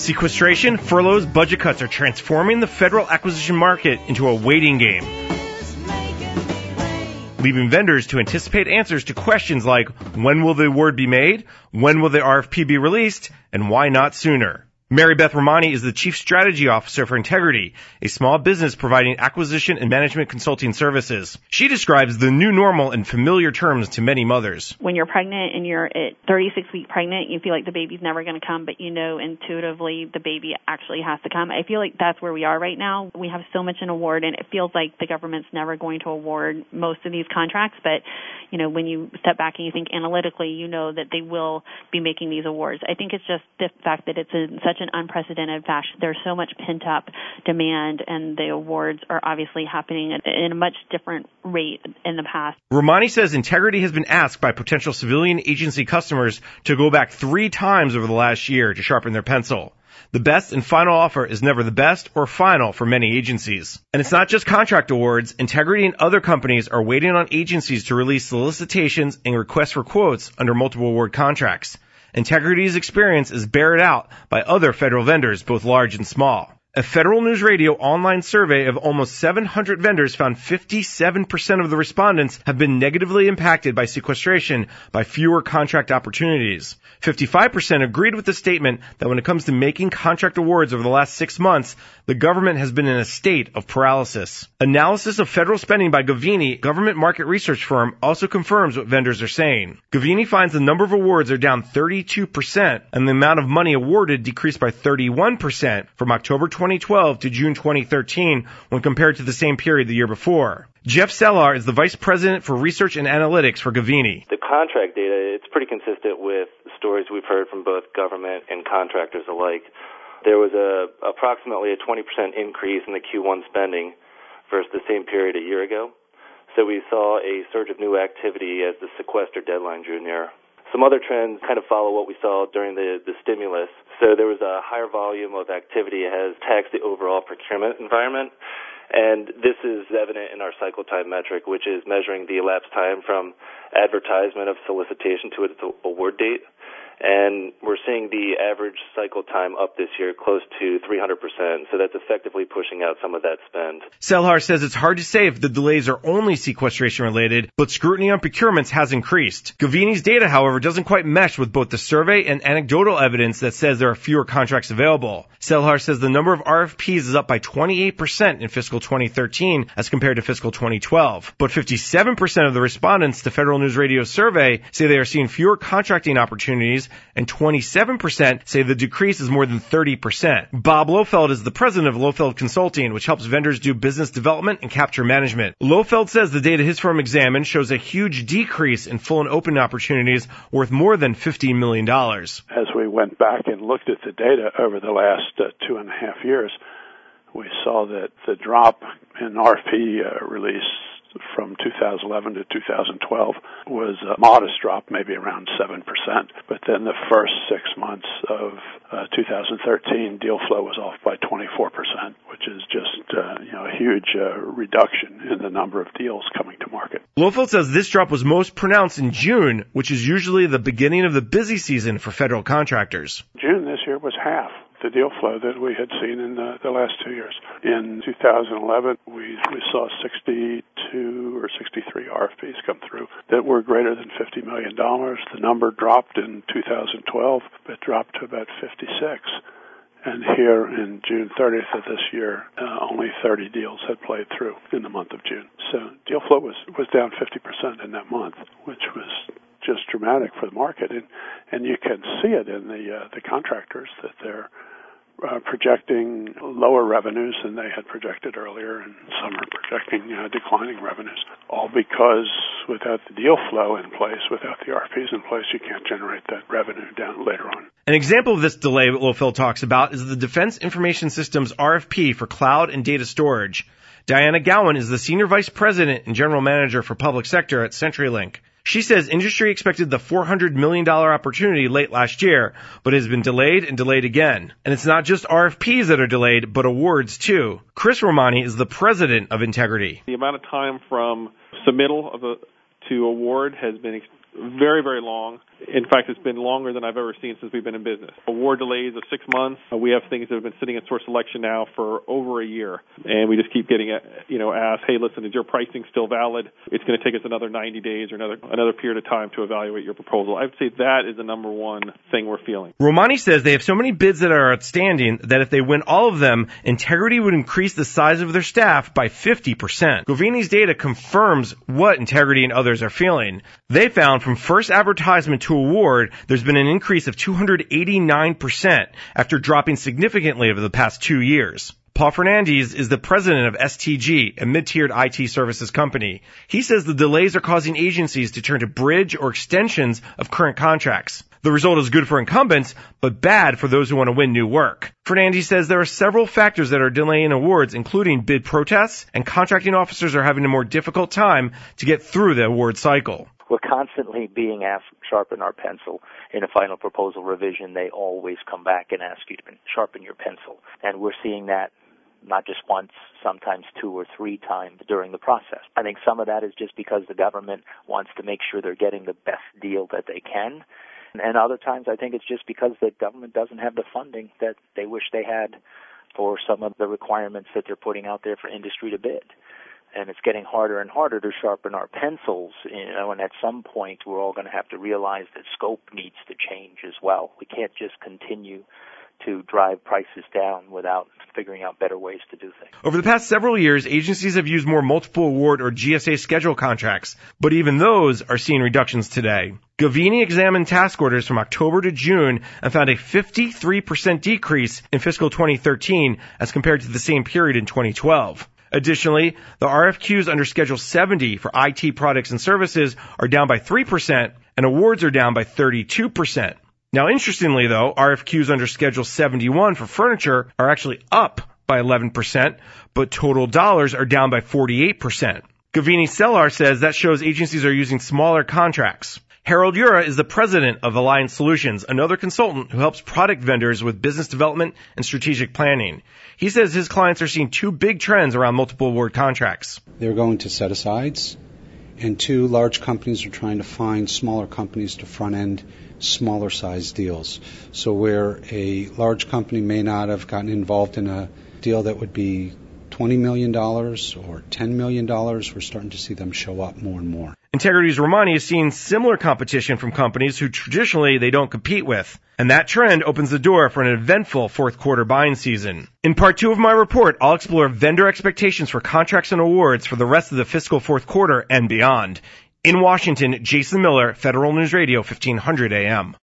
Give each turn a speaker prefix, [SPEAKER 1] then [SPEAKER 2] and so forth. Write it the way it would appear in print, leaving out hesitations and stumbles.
[SPEAKER 1] Sequestration, furloughs, budget cuts are transforming the federal acquisition market into a waiting game, leaving vendors to anticipate answers to questions like, when will the award be made, when will the RFP be released, and why not sooner? Mary Beth Romani is the Chief Strategy Officer for Integrity, a small business providing acquisition and management consulting services. She describes the new normal in familiar terms to many mothers.
[SPEAKER 2] When you're pregnant and you're at 36 weeks pregnant, you feel like the baby's never going to come, but you know intuitively the baby actually has to come. I feel like that's where we are right now. We have so much in award, and it feels like the government's never going to award most of these contracts, but you know, when you step back and you think analytically, you know that they will be making these awards. I think it's just the fact that it's in such an unprecedented fashion. There's so much pent-up demand, and the awards are obviously happening at a much different rate in the past.
[SPEAKER 1] Romani says Integrity has been asked by potential civilian agency customers to go back 3 times over the last year to sharpen their pencil. The best and final offer is never the best or final for many agencies. And it's not just contract awards. Integrity and other companies are waiting on agencies to release solicitations and requests for quotes under multiple award contracts. Integrity's experience is bared out by other federal vendors, both large and small. A Federal News Radio online survey of almost 700 vendors found 57% of the respondents have been negatively impacted by sequestration by fewer contract opportunities. 55% agreed with the statement that when it comes to making contract awards over the last 6 months, the government has been in a state of paralysis. Analysis of federal spending by Gavini, government market research firm, also confirms what vendors are saying. Gavini finds the number of awards are down 32% and the amount of money awarded decreased by 31% from October 2012 to June 2013 when compared to the same period the year before. Jeff Sellar is the Vice President for Research and Analytics for Gavini.
[SPEAKER 3] The contract data, it's pretty consistent with stories we've heard from both government and contractors alike. There was approximately a 20% increase in the Q1 spending versus the same period a year ago. So we saw a surge of new activity as the sequester deadline drew near. Some other trends kind of follow what we saw during the stimulus. So there was a higher volume of activity that has taxed the overall procurement environment. And this is evident in our cycle time metric, which is measuring the elapsed time from advertisement of solicitation to its award date. And we're seeing the average cycle time up this year close to 300%, so that's effectively pushing out some of that spend.
[SPEAKER 1] Selhar says it's hard to say if the delays are only sequestration related, but scrutiny on procurements has increased. Gavini's data, however, doesn't quite mesh with both the survey and anecdotal evidence that says there are fewer contracts available. Selhar says the number of RFPs is up by 28% in fiscal 2013 as compared to fiscal 2012, but 57% of the respondents to Federal News Radio's survey say they are seeing fewer contracting opportunities, and 27% say the decrease is more than 30%. Bob Lofeld is the president of Lofeld Consulting, which helps vendors do business development and capture management. Lofeld says the data his firm examined shows a huge decrease in full and open opportunities worth more than $15 million.
[SPEAKER 4] As we went back and looked at the data over the last 2.5 years, we saw that the drop in RFP release from 2011 to 2012 was a modest drop, maybe around 7%. But then the first 6 months of 2013, deal flow was off by 24%, which is just a huge reduction in the number of deals coming to market.
[SPEAKER 1] Lofeld says this drop was most pronounced in June, which is usually the beginning of the busy season for federal contractors.
[SPEAKER 4] June this year was half the deal flow that we had seen in the last 2 years. In 2011, we saw 62 or 63 RFPs come through that were greater than $50 million. The number dropped in 2012, but dropped to about 56. And here in June 30th of this year, only 30 deals had played through in the month of June. So deal flow was down 50% in that month, which was just dramatic for the market. And you can see it in the contractors that they're projecting lower revenues than they had projected earlier, and some are projecting declining revenues, all because without the deal flow in place, without the RFPs in place, you can't generate that revenue down later on.
[SPEAKER 1] An example of this delay that Lofeld talks about is the Defense Information Systems RFP for cloud and data storage. Diana Gowan is the Senior Vice President and General Manager for Public Sector at CenturyLink. She says industry expected the $400 million opportunity late last year, but it has been delayed and delayed again. And it's not just RFPs that are delayed, but awards too. Chris Romani is the president of Integrity.
[SPEAKER 5] The amount of time from submittal to award has been very, very long. In fact, it's been longer than I've ever seen since we've been in business. Award delays of 6 months. We have things that have been sitting in source selection now for over a year, and we just keep getting, asked, hey, listen, is your pricing still valid? It's going to take us another 90 days or another period of time to evaluate your proposal. I would say that is the number one thing we're feeling.
[SPEAKER 1] Romani says they have so many bids that are outstanding that if they win all of them, Integrity would increase the size of their staff by 50%. Govini's data confirms what Integrity and others are feeling. They found from first advertisement to award, there's been an increase of 289% after dropping significantly over the past 2 years. Paul Fernandez is the president of STG, a mid-tiered IT services company. He says the delays are causing agencies to turn to bridge or extensions of current contracts. The result is good for incumbents, but bad for those who want to win new work. Fernandez says there are several factors that are delaying awards, including bid protests, and contracting officers are having a more difficult time to get through the award cycle.
[SPEAKER 6] We're constantly being asked to sharpen our pencil. In a final proposal revision, they always come back and ask you to sharpen your pencil. And we're seeing that not just once, sometimes 2 or 3 times during the process. I think some of that is just because the government wants to make sure they're getting the best deal that they can. And other times I think it's just because the government doesn't have the funding that they wish they had for some of the requirements that they're putting out there for industry to bid. And it's getting harder and harder to sharpen our pencils, and at some point we're all going to have to realize that scope needs to change as well. We can't just continue to drive prices down without figuring out better ways to do things.
[SPEAKER 1] Over the past several years, agencies have used more multiple award or GSA schedule contracts, but even those are seeing reductions today. Govini examined task orders from October to June and found a 53% decrease in fiscal 2013 as compared to the same period in 2012. Additionally, the RFQs under Schedule 70 for IT products and services are down by 3%, and awards are down by 32%. Now, interestingly, though, RFQs under Schedule 71 for furniture are actually up by 11%, but total dollars are down by 48%. Govini Sellar says that shows agencies are using smaller contracts. Harold Ura is the president of Alliance Solutions, another consultant who helps product vendors with business development and strategic planning. He says his clients are seeing 2 big trends around multiple award contracts.
[SPEAKER 7] They're going to set-asides, and 2, large companies are trying to find smaller companies to front-end smaller-sized deals. So where a large company may not have gotten involved in a deal that would be $20 million or $10 million, we're starting to see them show up more and more.
[SPEAKER 1] Integrity's Romani is seeing similar competition from companies who traditionally they don't compete with. And that trend opens the door for an eventful fourth quarter buying season. In part 2 of my report, I'll explore vendor expectations for contracts and awards for the rest of the fiscal fourth quarter and beyond. In Washington, Jason Miller, Federal News Radio, 1500 AM.